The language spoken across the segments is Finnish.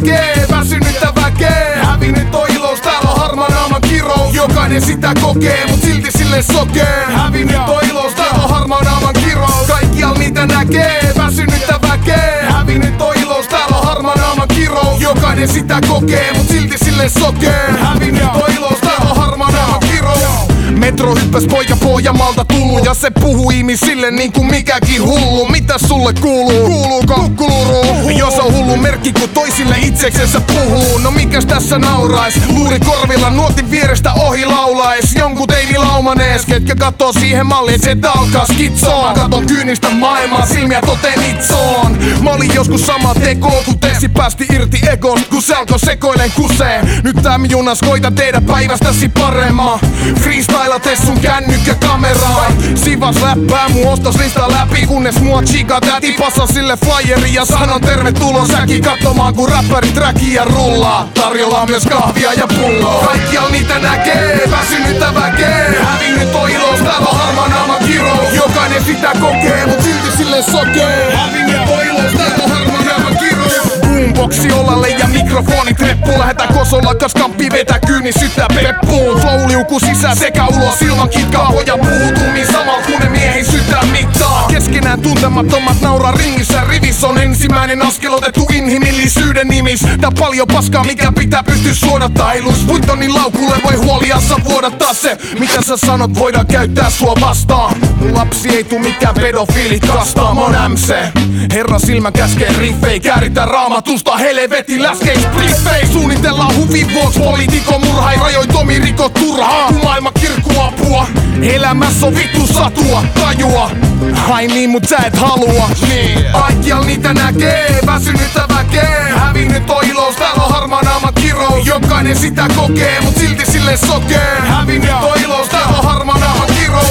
näkee, väsynyttä väkeä. Hävinnyt on ilous, täällä on harmaan naaman kirous. Jokainen sitä kokee, mut silti sille sokee. Hävinnyt on ilous, täällä on harmaan naaman kirous. Kaikkial niitä näkee, väsynyttä väkeä. Hävinnyt on ilous, täällä on harmaan naaman kirous. Jokainen sitä kokee, mut silti sille sokee. Hävinnyt on ilous, täällä on harmaan naaman kirous. Metro hyppäs poika Pohjanmaalta tullu ja se puhuu ihmisille niinku mikäkin hullu. Mitä sulle kuuluu? Kuuluuko kukkuluru? Jos on hullu merkki kun toisille itseksensä puhuu. No mikäs tässä naurais? Luuri korvilla nuotin vierestä ohi laulais. Jonkun teini laumanees, ketkä kattoo siihen malliin, et se alkaa skitsoon. Mä katon kyynistä maailmaa, silmiä toteen itsoon. Mä olin joskus sama teko, kun Tessi päästi irti egost, kun se alkoi sekoilen kuseen. Nyt tää junas koita tehdä päivästäsi paremma. Freestylates sun kännykkä kameraan. Sivas läppää mun ostoslista läpi, kunnes mua chica täti passa sille flyeri ja sanon tervetuloa säkin katsomaan kun räppärit räkiä rullaa. Tarjolla myös kahvia ja pulloa. Kaikkial niitä näkee, väsynyttä väkeä. Hävinnyt on ilous, täällä on harmaan naaman kirous. Jokainen sitä kokee, mut silti sille sokee. Hävinnyt on ilous, täällä on harmaan naaman kirous. Boomboxi olalle ja mikrofonit reppu. Lähetä kosolla, kas kamppi vetää kyyni syttää peppuun. Flow liuku sisään sekä ulos ilman kitkaa. Hoja puhutumiin samalla kun ne miehin syttää mittaa. Keskenään tuntemattomat nauraa ringissä. Rivis on ensimmäinen askel otettu inhimillisyyden nimis. Tää paljon paskaa mikä pitää pystyä suodattaa. Ilus Vuittonin laukulle voi huoliassa vuodattaa se. Mitä sä sanot voidaan käyttää sua vastaan. Mun lapsi ei tuu mikään pedofiilit kastaa. Mon MC Herra silmä käskee riffei. Kääritä raamatusta helvetin läskeis briefei. Suunnitellaan huvin vuoks poliitikon murha. Ei rajoitomi rikot turhaa. Kun maailma kirkuu apua. Elämässä on vittu satua, tajua. Ai niin mut sä et halua niin. Kaikkial niitä näkee, väsynyttä väkeä. Hävinnyt on ilous, täällä on harmaan naaman kirous. Jokainen sitä kokee, mut silti sille sokee. Hävinnyt on ilous, täällä on harmaan naaman kirous.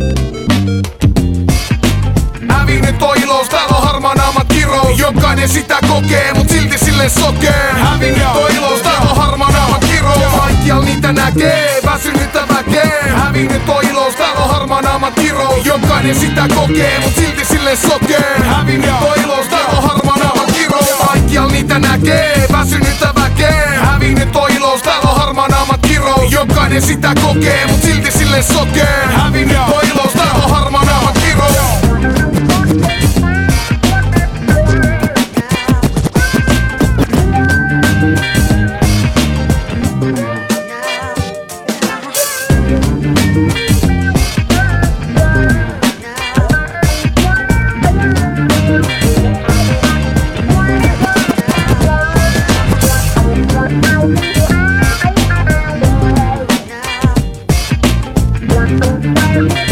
Hävinnyt on ilous, täällä on harmaan naaman kirous. Jokainen sitä kokee, mut silti sille sokee. Hävinnyt on ilous, täällä on harmaan naaman kirous. Kaikkial niitä näkee, väsynyttä väkeä. Hävinnyt on ilous, täällä on harmaan naaman kirous. Jokainen sitä kokee, mut silti sille sokee. Hävinnyt on ilous, täällä on harmaan naaman kirous. Kaikkial niitä näkee, väsynyttä väkeä. Hävinnyt on ilous, täällä on harmaan naaman kirous. Jokainen sitä kokee, mut silti sille sokee. Hävinnyt on ilous, täällä on harmaan naaman kirous. We'll be right back.